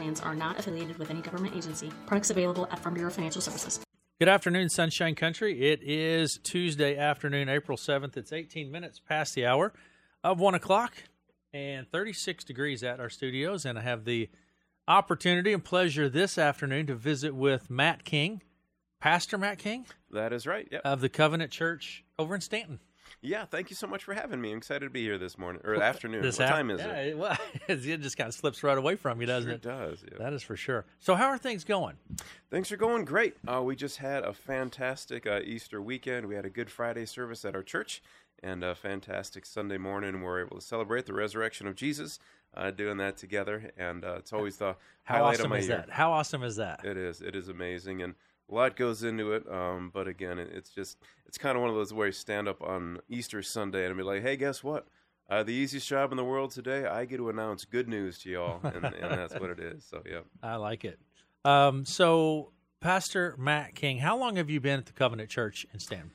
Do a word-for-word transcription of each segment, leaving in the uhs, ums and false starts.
plans are not affiliated with any government agency. Products available at Farm Bureau Financial Services. Good afternoon, Sunshine Country. It is Tuesday afternoon, April seventh. It's eighteen minutes past the hour of one o'clock and thirty-six degrees at our studios. And I have the opportunity and pleasure this afternoon to visit with Matt King, Pastor Matt King. That is right, yep. Of the Covenant Church over in Stanton. Yeah, thank you so much for having me. I'm excited to be here this morning, or afternoon. This what af- time is yeah, it? it? Well, it just kind of slips right away from you, doesn't Sure it? does, yeah. That is for sure. So how are things going? Things are going great. Uh, we just had a fantastic uh, Easter weekend. We had a Good Friday service at our church, and a fantastic Sunday morning. We were able to celebrate the resurrection of Jesus, uh, doing that together, and uh, it's always the How highlight awesome of my is year. that? How awesome is that? It is. It is amazing, and a lot goes into it, um, but again, it, it's just, it's kind of one of those where you stand up on Easter Sunday and be like, hey, guess what? Uh, the easiest job in the world today, I get to announce good news to y'all, and, and that's what it is. So, yeah. I like it. Um, so, Pastor Matt King, how long have you been at the Covenant Church in Stanton?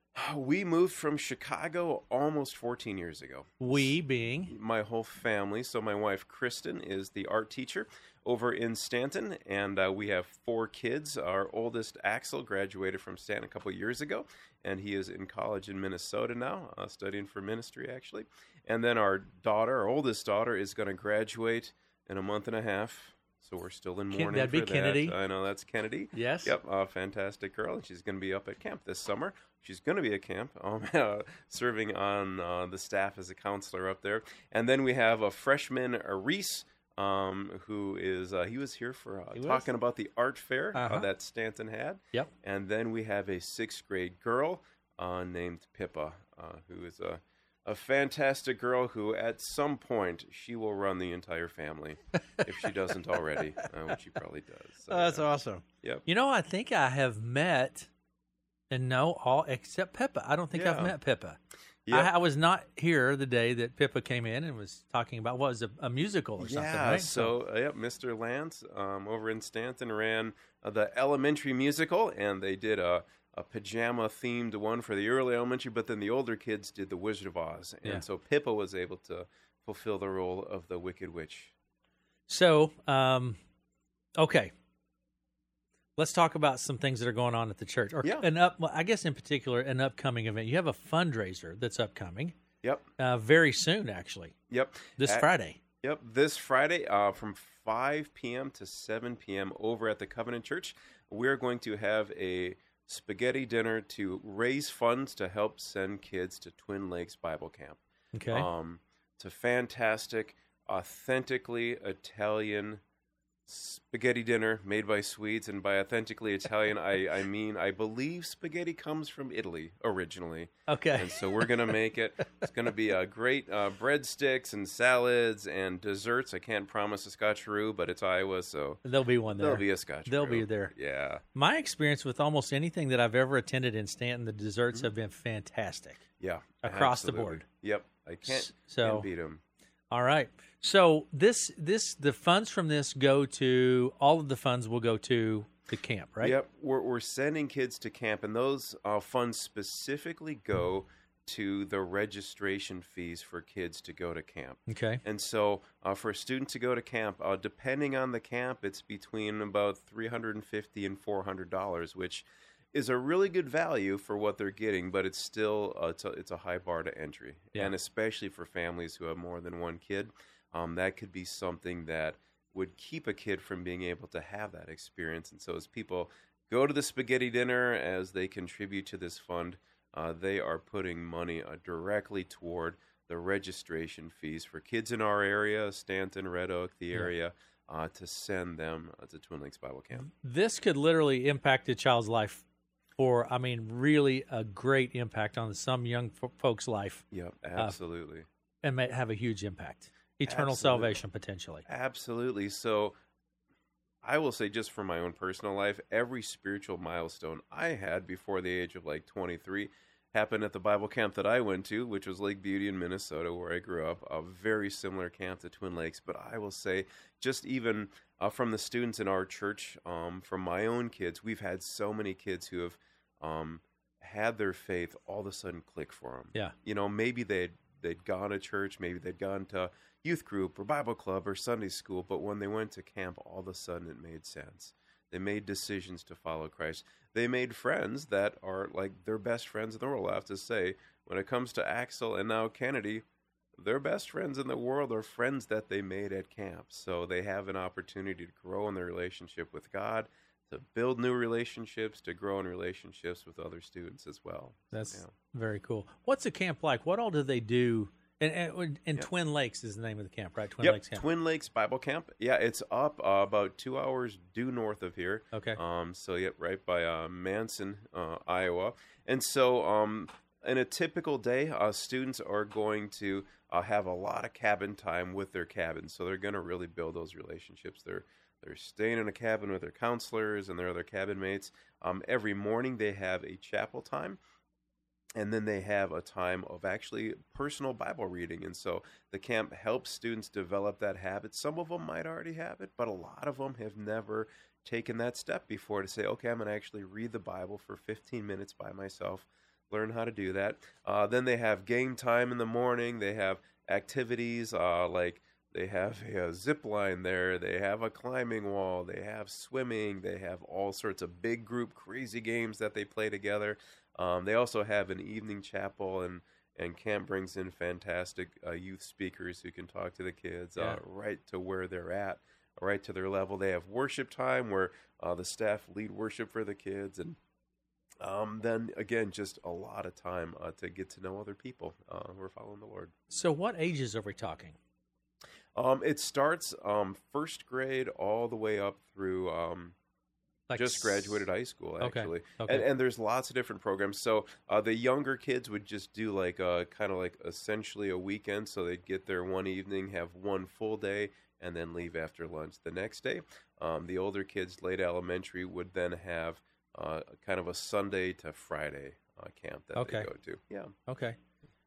We moved from Chicago almost fourteen years ago. We being? My whole family. So my wife, Kristen, is the art teacher over in Stanton, and uh, we have four kids. Our oldest, Axel, graduated from Stanton a couple years ago, and he is in college in Minnesota now, uh, studying for ministry, actually. And then our daughter, our oldest daughter, is going to graduate in a month and a half. So we're still in mourning That'd be for Kennedy. that. I know, that's Kennedy. Yes. Yep, a fantastic girl, and she's going to be up at camp this summer. She's going to be at camp, um, uh, serving on uh, the staff as a counselor up there. And then we have a freshman, uh, Reese, um, who is, uh, he was here for uh, talking about the art fair Uh-huh. uh, that Stanton had. Yep. And then we have a sixth grade girl uh, named Pippa, uh, who is a A fantastic girl who, at some point, she will run the entire family if she doesn't already, uh, which she probably does. So, Oh, that's yeah. awesome. Yep. You know, I think I have met and know all except Pippa. I don't think Yeah. I've met Pippa. Yep. I, I was not here the day that Pippa came in and was talking about what was a, a musical or something, Yeah, right? so, uh, yep, Mister Lance um, over in Stanton ran uh, the elementary musical, and they did a, a pajama-themed one for the early elementary, but then the older kids did the Wizard of Oz. And Yeah. so Pippa was able to fulfill the role of the Wicked Witch. So, um, okay. Let's talk about some things that are going on at the church. Or Yeah. an up, well, I guess in particular, an upcoming event. You have a fundraiser that's upcoming Yep, uh, very soon, actually, yep. this At- Friday. Yep, this Friday uh, from five p.m. to seven p.m. over at the Covenant Church, we're going to have a spaghetti dinner to raise funds to help send kids to Twin Lakes Bible Camp. Okay. Um, it's a fantastic, authentically Italian spaghetti dinner made by Swedes, and by authentically Italian, I, I mean I believe spaghetti comes from Italy originally. Okay. And so we're going to make it. It's going to be a great uh, breadsticks and salads and desserts. I can't promise a scotcheroo, but it's Iowa, so There'll be one there. there'll be a scotcheroo. They'll be there. Yeah. My experience with almost anything that I've ever attended in Stanton, the desserts have been fantastic. Yeah. Across the absolutely. board. Yep. I can't, So- can't beat them. All right. So this this the funds from this go to all of the funds will go to the camp, right? Yep. We're, we're sending kids to camp, and those uh, funds specifically go to the registration fees for kids to go to camp. Okay. And so uh, for a student to go to camp, uh, depending on the camp, it's between about three hundred fifty dollars and four hundred dollars, which is a really good value for what they're getting, but it's still uh, it's, a, it's a high bar to entry. Yeah. And especially for families who have more than one kid, um, that could be something that would keep a kid from being able to have that experience. And so as people go to the spaghetti dinner, as they contribute to this fund, uh, they are putting money uh, directly toward the registration fees for kids in our area, Stanton, Red Oak, the Yeah. area, uh, to send them uh, to Twin Lakes Bible Camp. This could literally impact a child's life, or I mean, really a great impact on some young f- folks' life, Yep, absolutely. and may have a huge impact, eternal Absolutely. salvation potentially. Absolutely. So I will say, just for my own personal life, every spiritual milestone I had before the age of like twenty-three happened at the Bible camp that I went to, which was Lake Beauty in Minnesota, where I grew up, a very similar camp to Twin Lakes. But I will say, just even uh, from the students in our church, um, from my own kids, we've had so many kids who have um, had their faith all of a sudden click for them. Yeah. You know, maybe they'd they'd gone to church, maybe they'd gone to youth group or Bible club or Sunday school, but when they went to camp, all of a sudden it made sense. They made decisions to follow Christ. They made friends that are like their best friends in the world. I have to say, when it comes to Axel and now Kennedy, their best friends in the world are friends that they made at camp. So they have an opportunity to grow in their relationship with God, to build new relationships, to grow in relationships with other students as well. That's yeah. very cool. What's a camp like? What all do they do? And, and, and Yep. Twin Lakes is the name of the camp, right? Twin Yep, Lakes Camp. Twin Lakes Bible Camp. Yeah, it's up uh, about two hours due north of here. Okay. Um, so, yeah, right by uh, Manson, uh, Iowa. And so, um, in a typical day, uh, students are going to uh, have a lot of cabin time with their cabins. So they're going to really build those relationships. They're they're staying in a cabin with their counselors and their other cabin mates. Um, every morning they have a chapel time. And then they have a time of actually personal Bible reading. And so the camp helps students develop that habit. Some of them might already have it, but a lot of them have never taken that step before to say, okay, I'm going to actually read the Bible for fifteen minutes by myself, learn how to do that. Uh, then they have game time in the morning. They have activities uh, like they have a, a zip line there. They have a climbing wall. They have swimming. They have all sorts of big group crazy games that they play together. Um, they also have an evening chapel, and, and camp brings in fantastic uh, youth speakers who can talk to the kids Yeah. uh, right to where they're at, right to their level. They have worship time where uh, the staff lead worship for the kids, and um, then, again, just a lot of time uh, to get to know other people uh, who are following the Lord. So what ages are we talking? Um, it starts um, first grade all the way up through um, Like just s- graduated high school, Okay, actually. okay. And, and there's lots of different programs. So uh, the younger kids would just do like a, kind of like essentially a weekend. So they'd get there one evening, have one full day, and then leave after lunch the next day. Um, the older kids, late elementary, would then have uh, kind of a Sunday to Friday uh, camp that Okay. they go to. Yeah. Okay.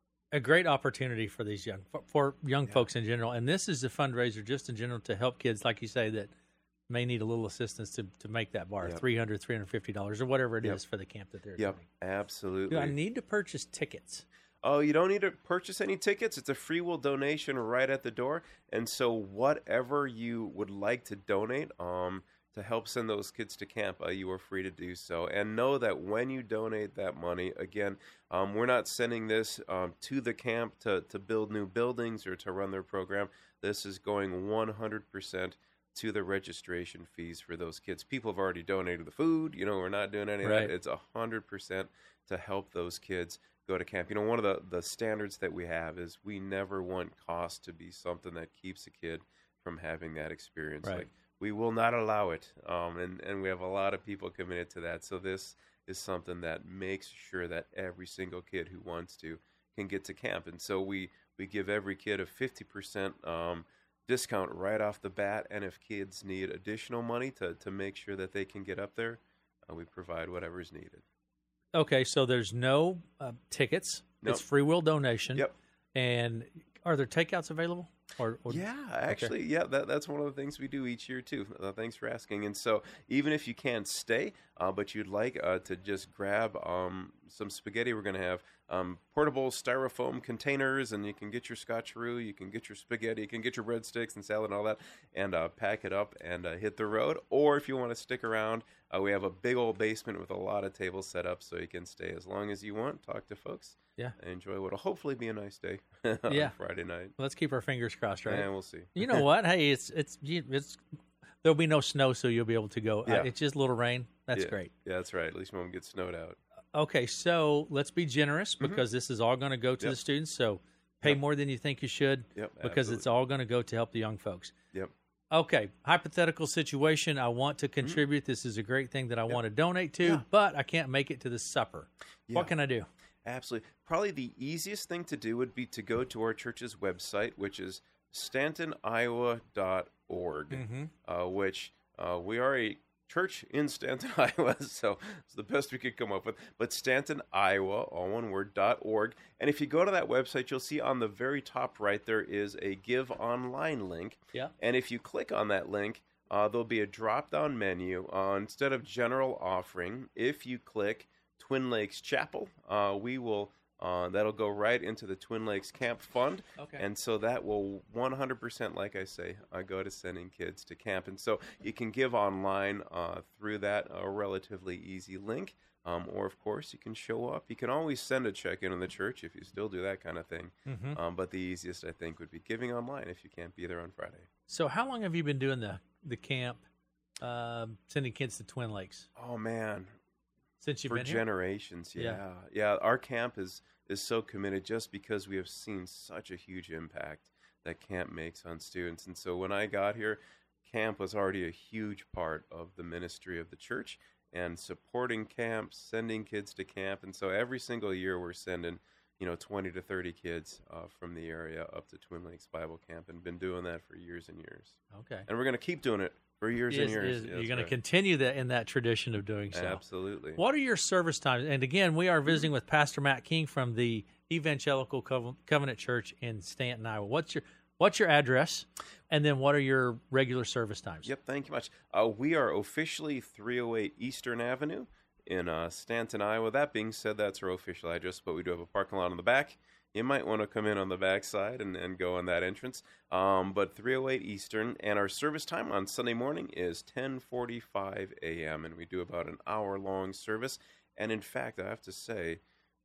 A great opportunity for these young for, for young Yeah. folks in general, and this is a fundraiser just in general to help kids, like you say, that may need a little assistance to, to make that bar Yep. three hundred dollars, three hundred fifty dollars, or whatever it is Yep. for the camp that they're Yep. attending. Absolutely. Do I need to purchase tickets? Oh, you don't need to purchase any tickets. It's a free will donation right at the door. And so whatever you would like to donate um, to help send those kids to camp, uh, you are free to do so. And know that when you donate that money, again, um, we're not sending this um, to the camp to, to build new buildings or to run their program. This is going one hundred percent to the registration fees for those kids. People have already donated the food. You know, we're not doing any of Right. that. It's one hundred percent to help those kids go to camp. You know, one of the, the standards that we have is we never want cost to be something that keeps a kid from having that experience. Right. Like, we will not allow it. Um, and, and we have a lot of people committed to that. So this is something that makes sure that every single kid who wants to can get to camp. And so we, we give every kid a fifty percent um, discount right off the bat. And if kids need additional money to, to make sure that they can get up there, uh, we provide whatever is needed. Okay, so there's no uh, tickets. Nope. It's free will donation. Yep. And are there takeouts available? Or, or Yeah, actually, yeah, that, that's one of the things we do each year, too. Uh, thanks for asking. And so even if you can't stay, uh, but you'd like uh, to just grab um, some spaghetti, we're going to have um, portable styrofoam containers, and you can get your scotcheroo, you can get your spaghetti, you can get your breadsticks and salad and all that, and uh, pack it up and uh, hit the road. Or if you want to stick around, uh, we have a big old basement with a lot of tables set up so you can stay as long as you want, talk to folks. Yeah. Enjoy what'll hopefully be a nice day on Yeah. Friday night. Let's keep our fingers crossed, right? And we'll see. You know what? Hey, it's it's it's there'll be no snow, so you'll be able to go. Uh, Yeah. it's just a little rain. That's Yeah. great. Yeah, that's right. At least we won't get snowed out. Okay, so let's be generous because this is all going to go to Yep. the students. So pay Yep. more than you think you should Yep, because it's all going to go to help the young folks. Yep. Okay, hypothetical situation. I want to contribute. This is a great thing that I want to donate to, Yeah. but I can't make it to the supper. What Yeah. can I do? Absolutely. Probably the easiest thing to do would be to go to our church's website, which is stanton iowa dot org, Mm-hmm. uh, which uh, we are a church in Stanton, Iowa, so it's the best we could come up with. But Stanton, Iowa, all one word, dot org. And if you go to that website, you'll see on the very top right there is a Give Online link. Yeah. And if you click on that link, uh, there'll be a drop-down menu. Uh, instead of general offering, if you click Twin Lakes Chapel, uh, we will Uh, that'll go right into the Twin Lakes Camp Fund. Okay. And so that will one hundred percent, like I say, uh, go to sending kids to camp. And so you can give online uh, through that a relatively easy link. Um, or, of course, you can show up. You can always send a check in in the church if you still do that kind of thing. Mm-hmm. Um, but the easiest, I think, would be giving online if you can't be there on Friday. So how long have you been doing the, the camp, uh, sending kids to Twin Lakes? Oh, man. Since you've For been here? generations, yeah. Yeah. yeah. Our camp is, is so committed just because we have seen such a huge impact that camp makes on students. And so when I got here, camp was already a huge part of the ministry of the church and supporting camps, sending kids to camp. And so every single year we're sending, you know, twenty to thirty kids uh, from the area up to Twin Lakes Bible Camp, and been doing that for years and years. Okay. And we're going to keep doing it for years Is- and years. is- Yeah, you're that's going right. to continue that in that tradition of doing so. Absolutely. What are your service times? And again, we are visiting with Pastor Matt King from the Evangelical Cove- Covenant Church in Stanton, Iowa. What's your What's your address? And then what are your regular service times? Yep, thank you much. Uh, we are officially three oh eight Eastern Avenue in uh, Stanton, Iowa. That being said, that's our official address, but we do have a parking lot on the back. You might want to come in on the back side and, and go on that entrance. Um, but three oh eight Eastern, and our service time on Sunday morning is ten forty-five a.m., and we do about an hour-long service. And in fact, I have to say,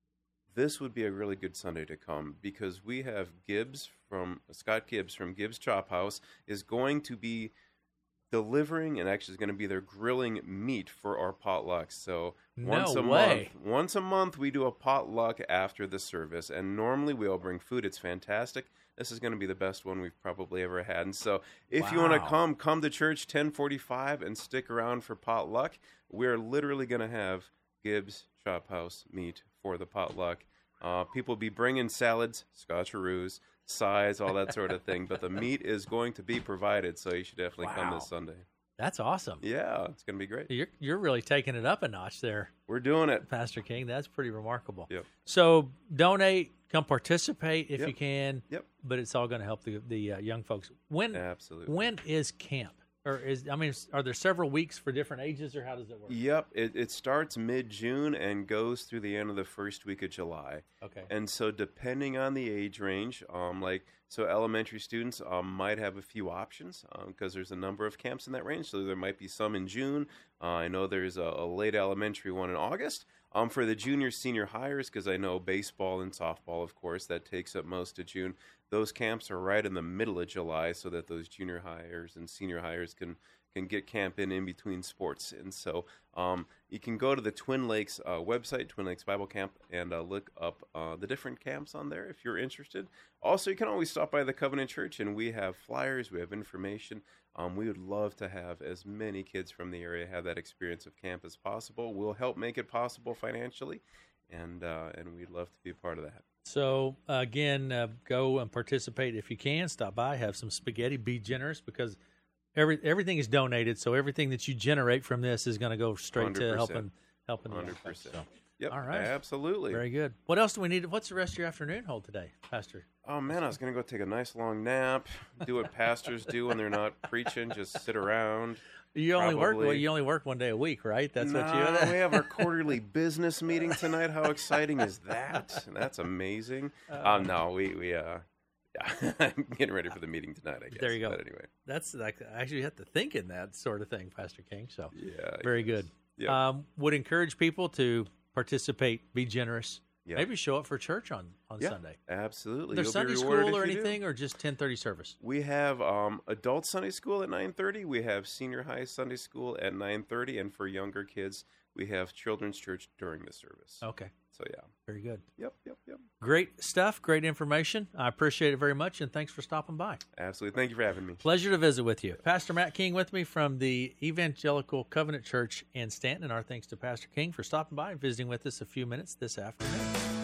this would be a really good Sunday to come because we have Gibbs from Scott Gibbs from Gibbs Chop House is going to be delivering and actually is going to be there grilling meat for our potlucks. So once No a way. month, once a month we do a potluck after the service, and normally we all bring food. It's fantastic. This is going to be the best one we've probably ever had. And so if you want to Wow. come, come to church ten forty-five and stick around for potluck. We're literally going to have Gibbs Chop House meat for the potluck. Uh, people will be bringing salads, scotcheroos, sides, all that sort of thing. But the meat is going to be provided, so you should definitely come Wow. this Sunday. That's awesome. Yeah, it's going to be great. You're you're really taking it up a notch there, We're doing it. Pastor King. That's pretty remarkable. Yep. So donate, come participate if Yep. you can. Yep. But it's all going to help the the uh, young folks. When Absolutely. when is camp? Or is I mean, are there several weeks for different ages, or how does it work? Yep, it, it starts mid-June and goes through the end of the first week of July. Okay. And so depending on the age range, um, like, so elementary students um, might have a few options because um, there's a number of camps in that range. So there might be some in June. Uh, I know there's a, a late elementary one in August. Um, for the junior, senior hires, because I know baseball and softball, of course, that takes up most of June. Those camps are right in the middle of July so that those junior hires and senior hires can can get camp in in between sports. And so um, you can go to the Twin Lakes uh, website, Twin Lakes Bible Camp, and uh, look up uh, the different camps on there if you're interested. Also, you can always stop by the Covenant Church, and we have flyers, we have information. Um, we would love to have as many kids from the area have that experience of camp as possible. We'll help make it possible financially, and uh, and we'd love to be a part of that. So uh, again, uh, go and participate if you can. Stop by, have some spaghetti. Be generous because every everything is donated. So everything that you generate from this is going to go straight one hundred to percent. helping helping the one young hundred folks. percent. So, Yep, all right, absolutely. very good. What else do we need? What's the rest of your afternoon hold today, Pastor? Oh, man, I was going to go take a nice long nap, do what pastors do when they're not preaching, just sit around. You only work. Probably. Well, you only work one day a week, right? That's what Nah, you. we have our quarterly business meeting tonight. How exciting is that? That's amazing. Um, no, we, we uh, yeah, I'm getting ready for the meeting tonight, I guess. There you go. But anyway. That's like I actually have to think in that sort of thing, Pastor King. So Yeah. I very guess. good. Yep. Um, would encourage people to participate, be generous. Yep. Maybe show up for church on, on Yeah, Sunday. Absolutely. There's You'll Sunday be rewarded school or if you do. anything, or just ten thirty service? We have um, adult Sunday school at nine thirty. We have senior high Sunday school at nine thirty. And for younger kids, we have children's church during the service. Okay, So, yeah. very good. Yep, yep, yep. Great stuff, great information. I appreciate it very much, and thanks for stopping by. Absolutely. Thank you for having me. Pleasure to visit with you. Pastor Matt King with me from the Evangelical Covenant Church in Stanton, and our thanks to Pastor King for stopping by and visiting with us a few minutes this afternoon.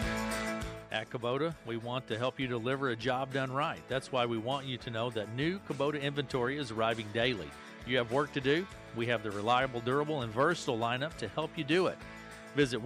At Kubota, we want to help you deliver a job done right. That's why we want you to know that new Kubota inventory is arriving daily. You have work to do. We have the reliable, durable, and versatile lineup to help you do it. Visit